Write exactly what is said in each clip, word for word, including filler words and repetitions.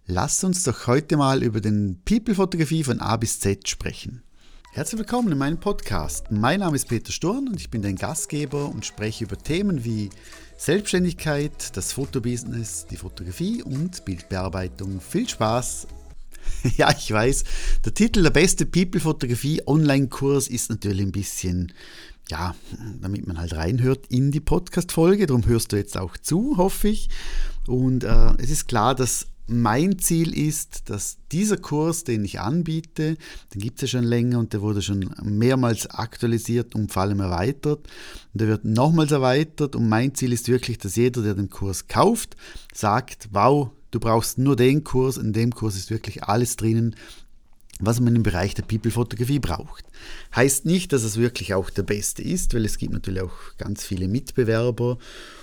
Lass uns doch heute mal über den People-Fotografie von A bis Z sprechen. Herzlich willkommen in meinem Podcast. Mein Name ist Peter Sturm und ich bin dein Gastgeber und spreche über Themen wie Selbstständigkeit, das Fotobusiness, die Fotografie und Bildbearbeitung. Viel Spaß! Ja, ich weiß, der Titel Der beste People-Fotografie-Online-Kurs ist natürlich ein bisschen, ja, damit man halt reinhört in die Podcast-Folge. Darum hörst du jetzt auch zu, hoffe ich. Und äh, es ist klar, dass mein Ziel ist, dass dieser Kurs, den ich anbiete, den gibt es ja schon länger und der wurde schon mehrmals aktualisiert und vor allem erweitert. Und der wird nochmals erweitert und mein Ziel ist wirklich, dass jeder, der den Kurs kauft, sagt, wow, du brauchst nur den Kurs, in dem Kurs ist wirklich alles drinnen, was man im Bereich der People-Fotografie braucht. Heißt nicht, dass es wirklich auch der beste ist, weil es gibt natürlich auch ganz viele Mitbewerber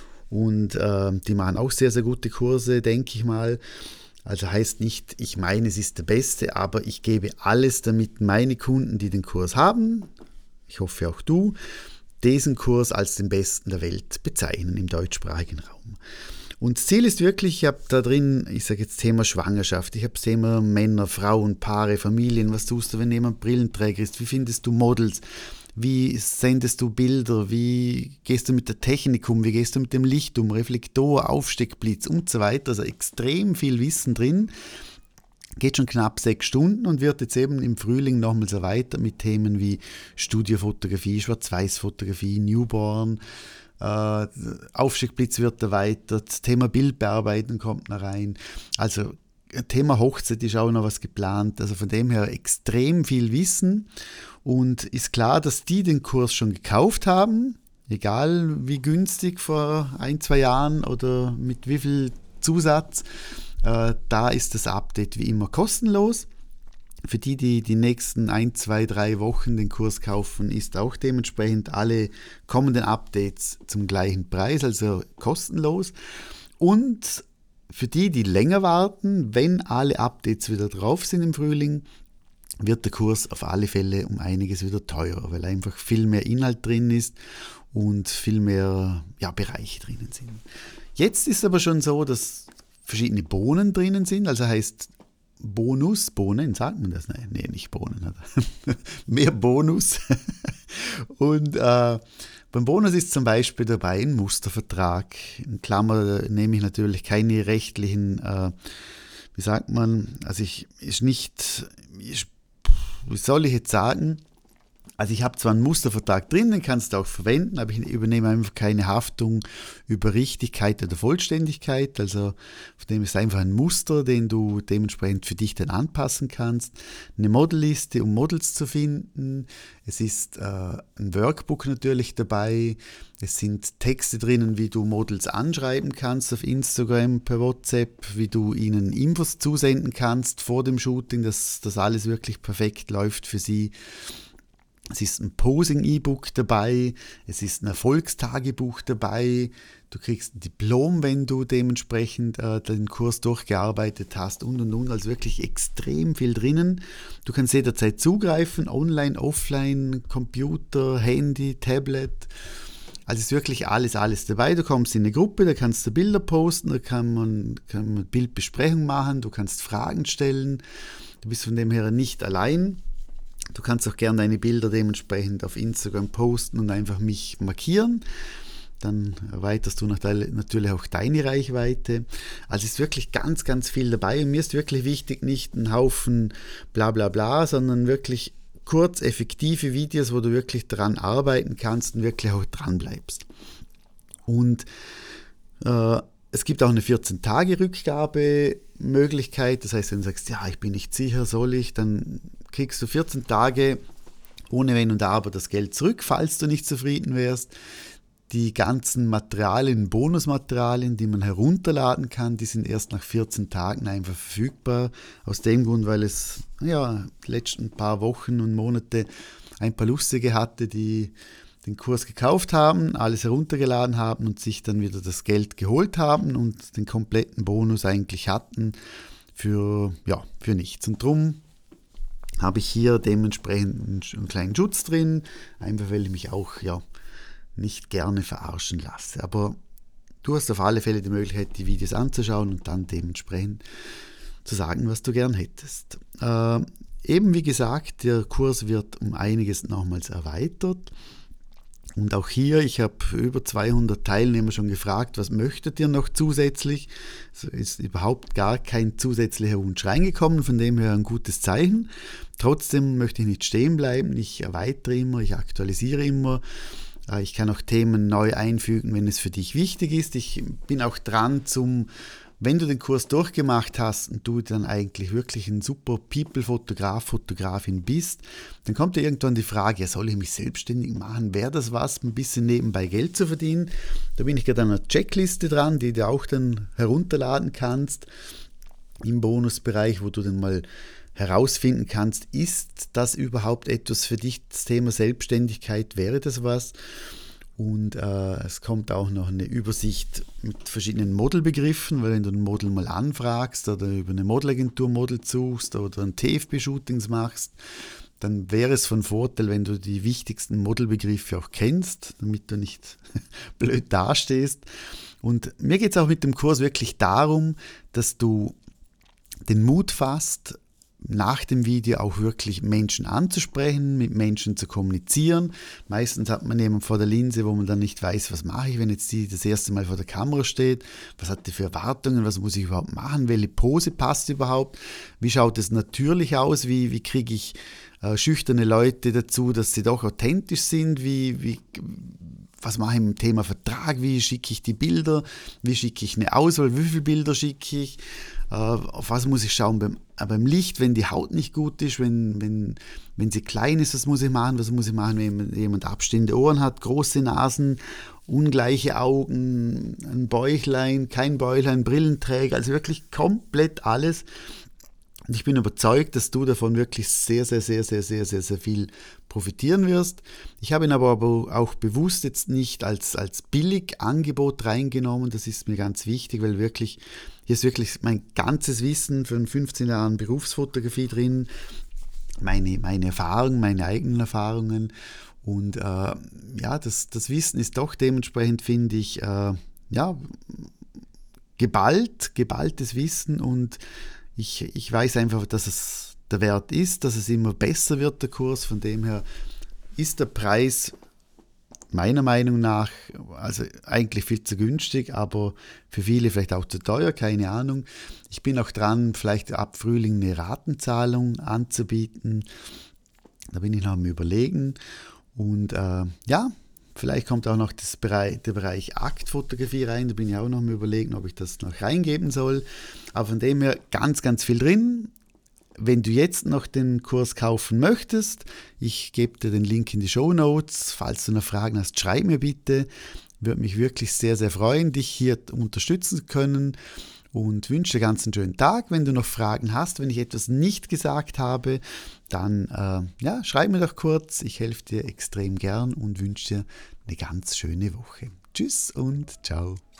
und äh, die machen auch sehr, sehr gute Kurse, denke ich mal. Also heißt nicht, ich meine, es ist der beste, aber ich gebe alles, damit meine Kunden, die den Kurs haben, ich hoffe auch du, diesen Kurs als den besten der Welt bezeichnen im deutschsprachigen Raum. Und das Ziel ist wirklich, ich habe da drin, ich sage jetzt Thema Schwangerschaft, ich habe das Thema Männer, Frauen, Paare, Familien, was tust du, wenn jemand Brillenträger ist, wie findest du Models, wie sendest du Bilder, wie gehst du mit der Technik um, wie gehst du mit dem Licht um, Reflektor, Aufsteckblitz und so weiter, also extrem viel Wissen drin, geht schon knapp sechs Stunden und wird jetzt eben im Frühling nochmals erweitert mit Themen wie Studiofotografie, Schwarz-Weiß-Fotografie, Newborn, Uh, Aufsteckblitz wird erweitert, das Thema Bildbearbeiten kommt noch rein, also Thema Hochzeit ist auch noch was geplant, also von dem her extrem viel Wissen und ist klar, dass die den Kurs schon gekauft haben, egal wie günstig vor ein, zwei Jahren oder mit wie viel Zusatz, uh, da ist das Update wie immer kostenlos. Für die, die die nächsten ein, zwei, drei Wochen den Kurs kaufen, ist auch dementsprechend alle kommenden Updates zum gleichen Preis, also kostenlos. Und für die, die länger warten, wenn alle Updates wieder drauf sind im Frühling, wird der Kurs auf alle Fälle um einiges wieder teurer, weil einfach viel mehr Inhalt drin ist und viel mehr ja, Bereiche drinnen sind. Jetzt ist es aber schon so, dass verschiedene Bohnen drinnen sind, also heißt Bonus, Bohnen, sagt man das? Nein, nee, nicht Bohnen. Mehr Bonus. Und äh, beim Bonus ist zum Beispiel dabei ein Mustervertrag. In Klammer nehme ich natürlich keine rechtlichen, äh, wie sagt man, also ich ist nicht, ich, wie soll ich jetzt sagen, also ich habe zwar einen Mustervertrag drin, den kannst du auch verwenden, aber ich übernehme einfach keine Haftung über Richtigkeit oder Vollständigkeit. Also von dem ist einfach ein Muster, den du dementsprechend für dich dann anpassen kannst. Eine Modelliste, um Models zu finden. Es ist äh, ein Workbook natürlich dabei. Es sind Texte drinnen, wie du Models anschreiben kannst auf Instagram, per WhatsApp, wie du ihnen Infos zusenden kannst vor dem Shooting, dass das alles wirklich perfekt läuft für sie. Es ist ein Posing-E-Book dabei, es ist ein Erfolgstagebuch dabei, du kriegst ein Diplom, wenn du dementsprechend äh, den Kurs durchgearbeitet hast und und und, also wirklich extrem viel drinnen. Du kannst jederzeit zugreifen, online, offline, Computer, Handy, Tablet, also ist wirklich alles, alles dabei. Du kommst in eine Gruppe, da kannst du Bilder posten, da kann man, kann man Bildbesprechung machen, du kannst Fragen stellen, du bist von dem her nicht allein. Du kannst auch gerne deine Bilder dementsprechend auf Instagram posten und einfach mich markieren. Dann erweiterst du natürlich auch deine Reichweite. Also ist wirklich ganz, ganz viel dabei. Und mir ist wirklich wichtig, nicht ein Haufen bla bla bla, sondern wirklich kurz, effektive Videos, wo du wirklich daran arbeiten kannst und wirklich auch dran bleibst. Und äh, es gibt auch eine vierzehn-Tage-Rückgabemöglichkeit. Das heißt, wenn du sagst, ja, ich bin nicht sicher, soll ich, dann kriegst du vierzehn Tage ohne Wenn und Aber das Geld zurück, falls du nicht zufrieden wärst. Die ganzen Materialien, Bonusmaterialien, die man herunterladen kann, die sind erst nach vierzehn Tagen einfach verfügbar. Aus dem Grund, weil es ja, die letzten paar Wochen und Monate ein paar Lustige hatte, die den Kurs gekauft haben, alles heruntergeladen haben und sich dann wieder das Geld geholt haben und den kompletten Bonus eigentlich hatten für, ja, für nichts. Und darum habe ich hier dementsprechend einen kleinen Schutz drin, einfach weil ich mich auch ja, nicht gerne verarschen lasse. Aber du hast auf alle Fälle die Möglichkeit, die Videos anzuschauen und dann dementsprechend zu sagen, was du gern hättest. Äh, eben wie gesagt, der Kurs wird um einiges nochmals erweitert. Und auch hier, ich habe über zweihundert Teilnehmer schon gefragt, was möchtet ihr noch zusätzlich? Es ist überhaupt gar kein zusätzlicher Wunsch reingekommen, von dem her ein gutes Zeichen. Trotzdem möchte ich nicht stehen bleiben, ich erweitere immer, ich aktualisiere immer. Ich kann auch Themen neu einfügen, wenn es für dich wichtig ist. Ich bin auch dran zum... Wenn du den Kurs durchgemacht hast und du dann eigentlich wirklich ein super People-Fotograf, Fotografin bist, dann kommt dir irgendwann die Frage, ja, soll ich mich selbstständig machen? Wäre das was, ein bisschen nebenbei Geld zu verdienen? Da bin ich gerade an einer Checkliste dran, die du auch dann herunterladen kannst im Bonusbereich, wo du dann mal herausfinden kannst, ist das überhaupt etwas für dich, das Thema Selbstständigkeit, wäre das was? Und äh, es kommt auch noch eine Übersicht mit verschiedenen Modelbegriffen, weil wenn du ein Model mal anfragst oder über eine Modelagentur Model suchst oder ein T F B-Shootings machst, dann wäre es von Vorteil, wenn du die wichtigsten Modelbegriffe auch kennst, damit du nicht blöd dastehst. Und mir geht es auch mit dem Kurs wirklich darum, dass du den Mut fasst, nach dem Video auch wirklich Menschen anzusprechen, mit Menschen zu kommunizieren. Meistens hat man jemanden vor der Linse, wo man dann nicht weiß, was mache ich, wenn jetzt die das erste Mal vor der Kamera steht. Was hat die für Erwartungen? Was muss ich überhaupt machen? Welche Pose passt überhaupt? Wie schaut es natürlich aus? Wie, wie kriege ich äh, schüchterne Leute dazu, dass sie doch authentisch sind? Wie, wie, was mache ich im Thema Vertrag? Wie schicke ich die Bilder? Wie schicke ich eine Auswahl? Wie viele Bilder schicke ich? Äh, auf was muss ich schauen beim, äh, beim Licht, wenn die Haut nicht gut ist, wenn, wenn, wenn sie klein ist, was muss ich machen? Was muss ich machen, wenn jemand abstehende Ohren hat, große Nasen, ungleiche Augen, ein Bäuchlein, kein Bäuchlein, Brillenträger, also wirklich komplett alles. Und ich bin überzeugt, dass du davon wirklich sehr, sehr, sehr, sehr, sehr, sehr, sehr viel profitieren wirst. Ich habe ihn aber auch bewusst jetzt nicht als, als Billigangebot reingenommen. Das ist mir ganz wichtig, weil wirklich, hier ist wirklich mein ganzes Wissen von fünfzehn Jahren Berufsfotografie drin, meine, meine Erfahrungen, meine eigenen Erfahrungen. Und äh, ja, das, das Wissen ist doch dementsprechend, finde ich, äh, ja, geballt, geballtes Wissen, und Ich, ich weiß einfach, dass es der Wert ist, dass es immer besser wird, der Kurs. Von dem her ist der Preis meiner Meinung nach also eigentlich viel zu günstig, aber für viele vielleicht auch zu teuer, keine Ahnung. Ich bin auch dran, vielleicht ab Frühling eine Ratenzahlung anzubieten. Da bin ich noch am Überlegen. Und äh, ja, vielleicht kommt auch noch das Bereich, der Bereich Aktfotografie rein. Da bin ich auch noch am Überlegen, ob ich das noch reingeben soll. Aber von dem her ganz, ganz viel drin. Wenn du jetzt noch den Kurs kaufen möchtest, ich gebe dir den Link in die Shownotes. Falls du noch Fragen hast, schreib mir bitte. Würde mich wirklich sehr, sehr freuen, dich hier unterstützen zu können. Und wünsche dir ganz einen schönen Tag. Wenn du noch Fragen hast, wenn ich etwas nicht gesagt habe, dann äh, ja, schreib mir doch kurz. Ich helfe dir extrem gern und wünsche dir eine ganz schöne Woche. Tschüss und ciao.